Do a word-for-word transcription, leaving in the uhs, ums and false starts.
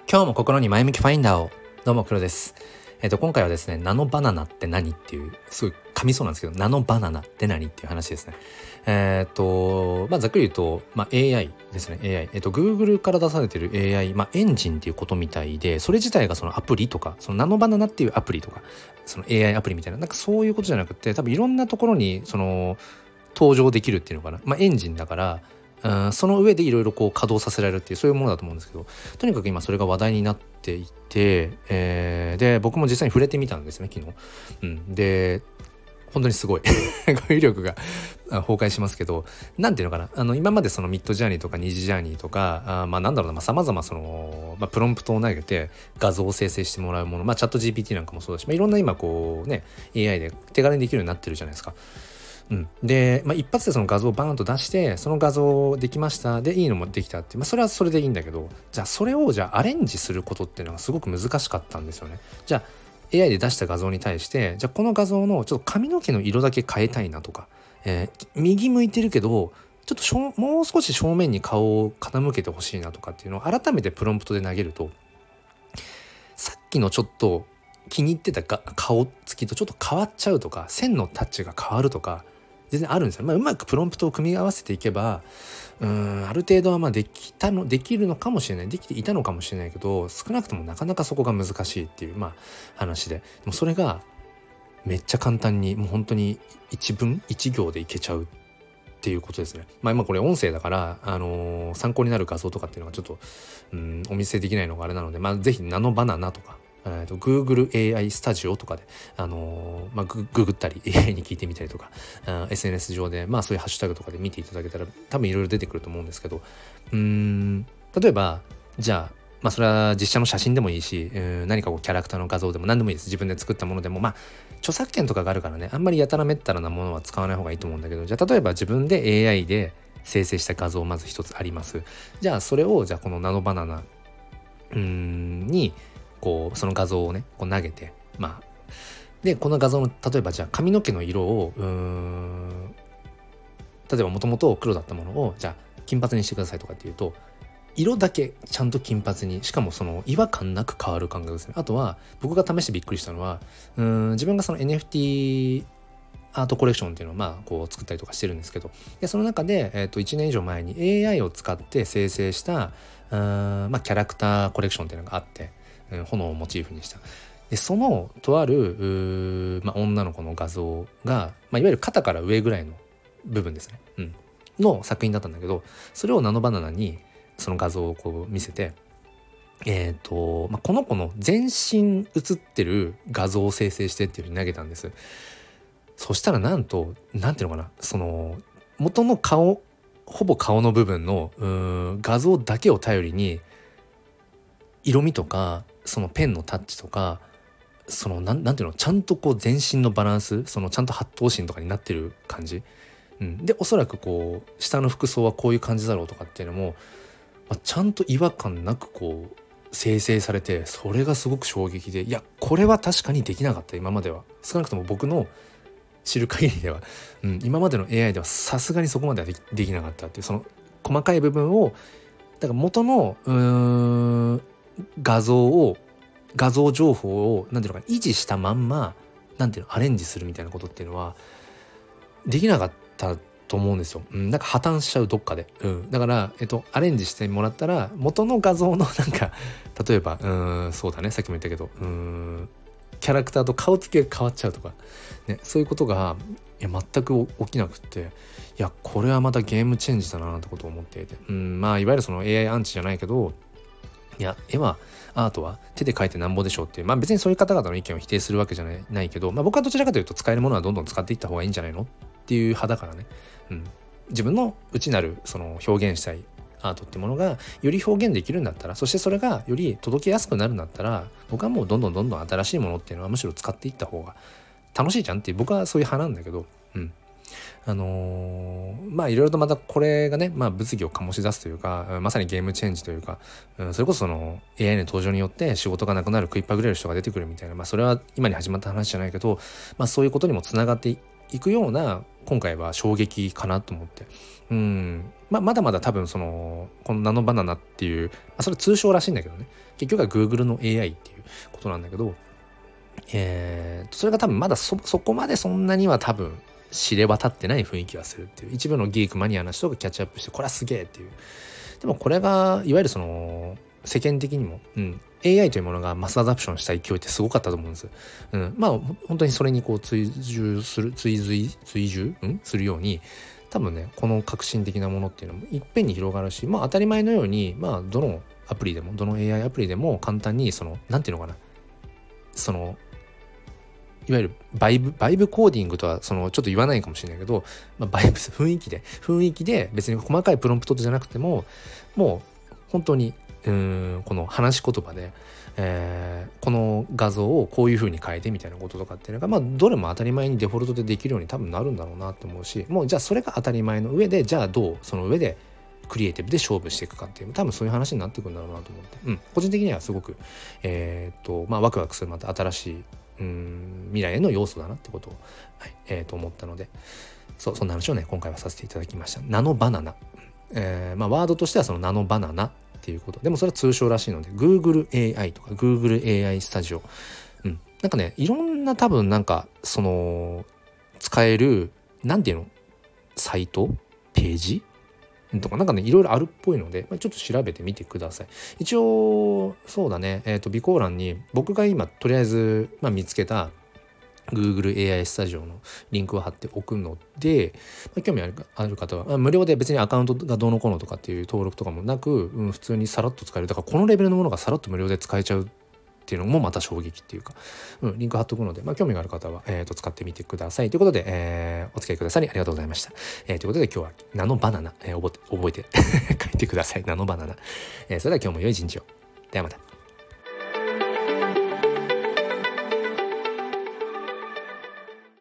今日も心に前向きファインダーを。どうも黒です。えっと今回はですね、ナノバナナって何っていう、すごい噛みそうなんですけど、ナノバナナって何っていう話ですね。えーっとまあざっくり言うと、まあ、エーアイ ですね。 エーアイ、えっと Google から出されてる エーアイ、まあ、エンジンっていうことみたいで、それ自体がそのアプリとか、そのナノバナナっていうアプリとか、その エーアイ アプリみたいな、なんかそういうことじゃなくて、多分いろんなところにその登場できるっていうのかな。まあエンジンだから、うん、その上でいろいろこう稼働させられるっていう、そういうものだと思うんですけど、とにかく今それが話題になっていて、えー、で僕も実際に触れてみたんですね、昨日。うん、で本当にすごい語彙力が崩壊しますけど、なんていうのかな、あの今までそのミッドジャーニーとかニジジャーニーとか、あまあなんだろうな、さまざ、まその、まあ、プロンプトを投げて画像を生成してもらうもの、まあチャット ジーピーティー なんかもそうだし、まあ、いろんな今こうね エーアイ で手軽にできるようになってるじゃないですか。うん、で、まあ、一発でその画像をバーンと出して、その画像できましたでいいのもできたって、まあ、それはそれでいいんだけど、じゃあそれをじゃあアレンジすることっていうのがすごく難しかったんですよね。じゃあ エーアイ で出した画像に対して、じゃあこの画像のちょっと髪の毛の色だけ変えたいなとか、えー、右向いてるけどちょっとしょもう少し正面に顔を傾けてほしいなとかっていうのを改めてプロンプトで投げると、さっきのちょっと気に入ってたが顔つきとちょっと変わっちゃうとか、線のタッチが変わるとか全然あるんですよ。まあ、うまくプロンプトを組み合わせていけば、うーんある程度はまあできたのできるのかもしれない、できていたのかもしれないけど、少なくともなかなかそこが難しいっていう、まあ、話で、でもそれがめっちゃ簡単に、もう本当に一文一行でいけちゃうっていうことですね。まあ今これ音声だから、あのー、参考になる画像とかっていうのがちょっとうんお見せできないのがあれなので、まあぜひナノバナナとか、えー、と Google エーアイ スタジオとかで、あのーまあ、ググったり エーアイ に聞いてみたりとか、エスエヌエス 上で、まあ、そういうハッシュタグとかで見ていただけたら多分いろいろ出てくると思うんですけど、うーん例えばじゃあ、まあ、それは実写の写真でもいいし、えー、何かこうキャラクターの画像でも何でもいいです。自分で作ったものでも、まあ著作権とかがあるからね、あんまりやたらめったらなものは使わない方がいいと思うんだけど、じゃあ例えば自分で エーアイ で生成した画像まず一つあります。じゃあそれをじゃあこのナノバナナうーんにこうその画像をねこう投げて、まあでこの画像の例えばじゃあ髪の毛の色をうーん例えばもともと黒だったものをじゃあ金髪にしてくださいとかっていうと、色だけちゃんと金髪に、しかもその違和感なく変わる感覚ですね。あとは僕が試してびっくりしたのは、うーん自分がその エヌエフティー アートコレクションっていうのをまあこう作ったりとかしてるんですけど、でその中で、えー、といちねん以上前に エーアイ を使って生成したうーん、まあ、キャラクターコレクションっていうのがあって、うん、炎をモチーフにしたで、そのとある、まあ、女の子の画像が、まあ、いわゆる肩から上ぐらいの部分ですね、うん、の作品だったんだけど、それをナノバナナにその画像をこう見せて、えーとまあ、この子の全身写ってる画像を生成してっていうふうに投げたんです。そしたらなんとなんていうのかな、その元の顔ほぼ顔の部分のうーん画像だけを頼りに色味とかそのペンのタッチとか、そのなんなんていうの、ちゃんとこう全身のバランス、そのちゃんと八頭身とかになってる感じ、うん、でおそらくこう下の服装はこういう感じだろうとかっていうのも、まあ、ちゃんと違和感なくこう生成されて、それがすごく衝撃で、いやこれは確かにできなかった、今までは少なくとも僕の知る限りでは、うん、今までの エーアイ ではさすがにそこまではでき、できなかったっていう、その細かい部分をだから元のうーん画像を画像情報をなんていうのか維持したまんまなんていうのアレンジするみたいなことっていうのはできなかったと思うんですよ。うん、なんか破綻しちゃうどっかで、うん、だからえっとアレンジしてもらったら元の画像のなんか例えばうーんそうだね、さっきも言ったけどうーんキャラクターと顔つきが変わっちゃうとか、ね、そういうことがいや全く起きなくって、いやこれはまたゲームチェンジだなってことを思っていて、うん、まあいわゆるその エーアイ アイアンチじゃないけど、いや絵はアートは手で描いてなんぼでしょうっていう、まあ別にそういう方々の意見を否定するわけじゃない、ないけど、まあ僕はどちらかというと使えるものはどんどん使っていった方がいいんじゃないのっていう派だからね、うん、自分の内なるその表現したいアートってものがより表現できるんだったら、そしてそれがより届けやすくなるんだったら、僕はもうどんどんどんどん新しいものっていうのはむしろ使っていった方が楽しいじゃんっていう、僕はそういう派なんだけど、うんあのー、まあいろいろとまたこれがね、まあ、物議を醸し出すというか、まさにゲームチェンジというか、うん、それこそその エーアイ の登場によって仕事がなくなる、食いっぱぐれる人が出てくるみたいな、まあそれは今に始まった話じゃないけど、まあそういうことにもつながっていくような今回は衝撃かなと思って、うんまあ、まだまだ多分そのこのナノバナナっていう、まあ、それ通称らしいんだけどね、結局は Google の エーアイ っていうことなんだけど、えー、それが多分まだ そ, そこまでそんなには多分知れ渡ってない雰囲気はするっていう、一部のギークマニアな人がキャッチアップしてこれはすげえっていう。でもこれがいわゆるその世間的にも、うん、エーアイ というものがマスアダプションした勢いってすごかったと思うんです。うん、まあ本当にそれにこう追従する追随追従、うん、するように多分ねこの革新的なものっていうのもいっぺんに広がるし、まあ当たり前のようにまあどのアプリでもどの エーアイ アプリでも簡単にそのなんていうのかな、そのいわゆるバイブバイブコーディングとはそのちょっと言わないかもしれないけど、まあ、バイブス雰囲気で雰囲気で別に細かいプロンプトじゃなくてももう本当にうーんこの話し言葉で、えー、この画像をこういう風に変えてみたいなこととかっていうのがまあどれも当たり前にデフォルトでできるように多分なるんだろうなと思うし、もうじゃあそれが当たり前の上でじゃあどうその上でクリエイティブで勝負していくかっていう多分そういう話になっていくんだろうなと思って、うん、個人的にはすごくえー、っとまあワクワクするまた新しいうん未来への要素だなってことを、はいえー、と思ったので、そうそんな話をね今回はさせていただきました。ナノバナナ、えー、まあワードとしてはそのナノバナナっていうこと、でもそれは通称らしいので Google エーアイ とか Google エーアイ スタジオ、うん、なんかねいろんな多分なんかその使えるなんていうのサイトページとかなんかねいろいろあるっぽいので、まあ、ちょっと調べてみてください。一応そうだね、えーと備考欄に僕が今とりあえず、まあ、見つけた Google エーアイ スタジオのリンクを貼っておくので、まあ、興味ある、ある方は、まあ、無料で別にアカウントがどうのこうのとかっていう登録とかもなく、うん、普通にさらっと使える。だからこのレベルのものがさらっと無料で使えちゃうっていうのもまた衝撃っていうか、うん、リンク貼っとくので、まあ、興味がある方は、えー、と使ってみてくださいということで、えー、お付き合いくださりありがとうございました。えー、ということで今日はナノバナナ、えー、覚えて覚えて書いてください。ナノバナナ、えー、それでは今日も良い一日を。ではまた。